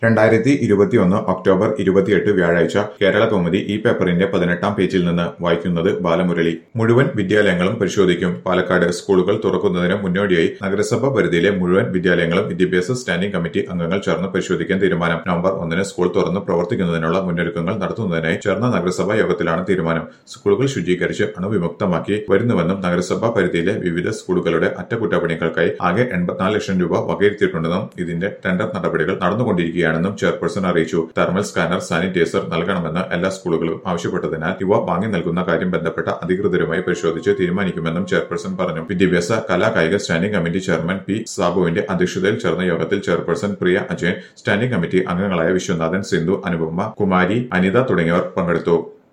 2021 October 28 വ്യാഴാഴ്ച കേരളകൗമുദി ഈ പേപ്പറിന്റെ 18-ാം പേജിൽ നിന്ന് വായിക്കുന്നത് ബാലമുരളി. മുഴുവൻ വിദ്യാലയങ്ങളും പരിശോധിക്കും. പാലക്കാട് സ്കൂളുകൾ തുറക്കുന്നതിന് മുന്നോടിയായി നഗരസഭാ പരിധിയിലെ മുഴുവൻ വിദ്യാലയങ്ങളും വിദ്യാഭ്യാസ സ്റ്റാൻഡിംഗ് കമ്മിറ്റി അംഗങ്ങൾ ചേർന്ന് പരിശോധിക്കാൻ തീരുമാനം. നവംബർ 1-ന് സ്കൂൾ തുറന്ന് പ്രവർത്തിക്കുന്നതിനുള്ള മുന്നൊരുക്കങ്ങൾ നടത്തുന്നതിനായി ചേർന്ന നഗരസഭാ യോഗത്തിലാണ് തീരുമാനം. സ്കൂളുകൾ ശുചീകരിച്ച് അണുവിമുക്തമാക്കി വരുന്നുവെന്നും നഗരസഭാ പരിധിയിലെ വിവിധ സ്കൂളുകളുടെ അറ്റകുറ്റപ്പണികൾക്കായി ആകെ 84 ലക്ഷം രൂപ വകയിരുത്തിയിട്ടുണ്ടെന്നും ഇതിന്റെ ടെൻഡർ നടപടികൾ നടന്നുകൊണ്ടിരിക്കുകയാണെന്നും ചെയർപേഴ്സൺ അറിയിച്ചു. തെർമൽ സ്കാനർ, സാനിറ്റൈസർ നൽകണമെന്ന് എല്ലാ സ്കൂളുകളും ആവശ്യപ്പെട്ടതിനാൽ ഇവ വാങ്ങി നൽകുന്ന കാര്യം ബന്ധപ്പെട്ട അധികൃതരുമായി പരിശോധിച്ച് തീരുമാനിക്കുമെന്നും ചെയർപേഴ്സൺ പറഞ്ഞു. വിദ്യാഭ്യാസ കലാകായിക സ്റ്റാൻഡിംഗ് കമ്മിറ്റി ചെയർമാൻ പി സാബുവിന്റെ അധ്യക്ഷതയിൽ ചേർന്ന യോഗത്തിൽ chairperson Priya Ajayan, standing committee അംഗങ്ങളായ വിശ്വനാഥൻ, സിന്ധു, അനുപമ, കുമാരി, അനിത തുടങ്ങിയവർ പങ്കെടുത്തു.